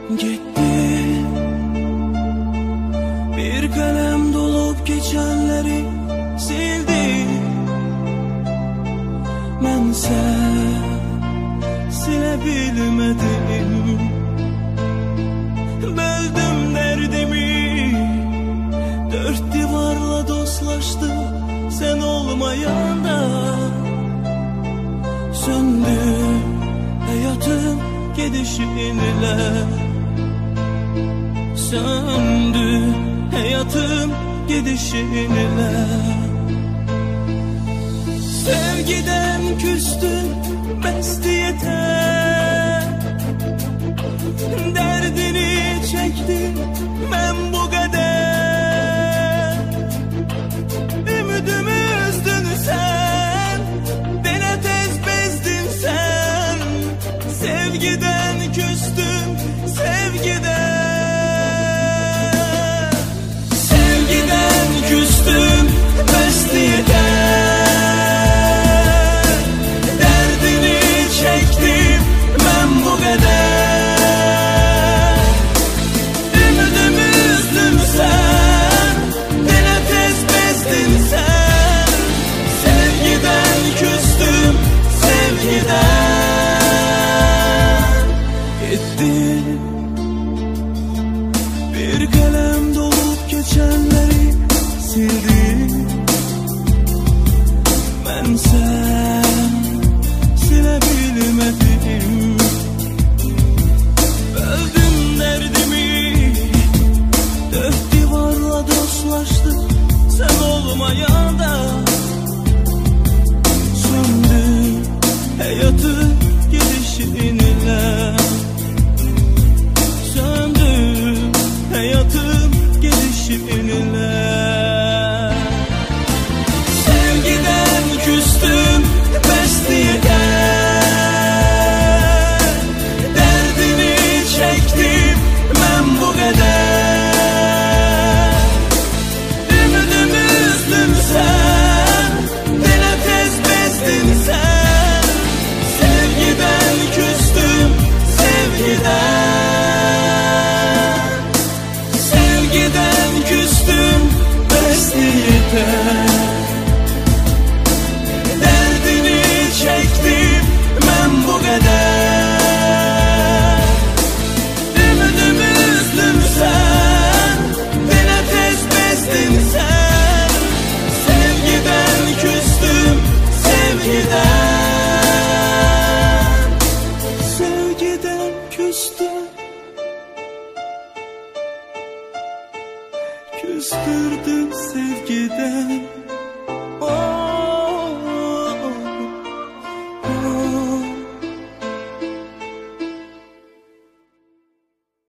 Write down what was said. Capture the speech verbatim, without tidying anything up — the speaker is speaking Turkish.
gitti. Bir kalem dolup geçenleri sildi. Bense silebilmedim. Böldüm derdimi, dört divarla dostlaştım sen olmayanda. Söndü hayatım gidişinle, söndü hayatım gidişinle. Sevgiden küstüm besti yeter, derdini çektim ben bu kadar. Ümidimi üzdün sen, beni tez bezdin sen. Sevgiden küstüm, sevgiden. Sevgiden küstüm besti yeter, derdini çektim ben bu kadar. Ümidimi üzdün sen, beni tez bezdin sen. Sevgiden küstüm, sevgiden. Gitti. Bir kalem dolup geçenleri sildi. Ben sen silebilmedim. Böldüm derdimi, dört divarla dostlaştık sen olmayanda. Söndü hayatı gidişinle, söndü hayatım gidişinle. Sevgiden küstüm besti yeter, derdini çektim ben bu kadar. Ümidimi üzdün sen, beni tez bezdin sen. Sevgiden küstüm, sevgiden. Sevgiden küstüm besti yeter, derdini çektim ben bu kadar. Ümidimi üzdün sen, beni tez bezdin sen. Sevgiden küstüm, sevgiden. Sevgiden küstüm, küstürdüm sevgiden.